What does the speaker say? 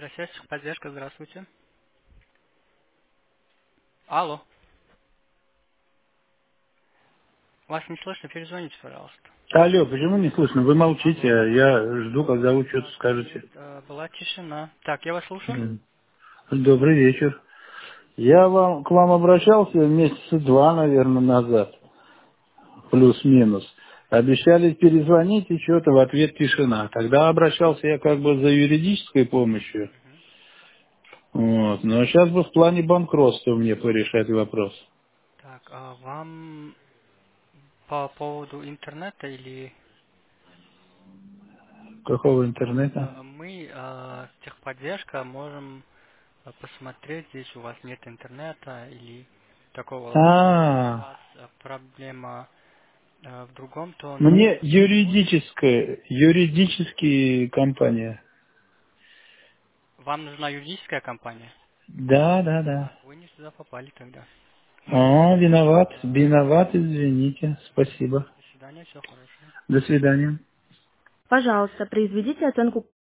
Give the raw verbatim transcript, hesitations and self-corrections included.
Россия, поддержка, здравствуйте. Алло. Вас не слышно, перезвоните, пожалуйста. Алло, почему не слышно? Вы молчите, Алло. а я жду, когда вы что-то Так, скажете. нет, э, была тишина. Так, я вас слушаю. М. Добрый вечер. Я вам, к вам обращался месяца два, наверное, назад, плюс-минус. Обещали перезвонить, и что-то в ответ тишина. Тогда обращался я как бы за юридической помощью. Вот. Но сейчас бы в плане банкротства мне порешать вопрос. Так, а вам по поводу интернета или Какого интернета? э, мы, э, техподдержка, можем э, посмотреть, здесь у вас нет интернета или такого, если у А, вас э, проблема э, в другом, то мне нужно помочь. юридическая, юридические компания. Вам нужна юридическая компания? Да, да, да. А, вы не сюда попали тогда. А, виноват, Э, виноват, извините. Спасибо. До свидания, всего хорошего. До свидания. Пожалуйста, произведите оценку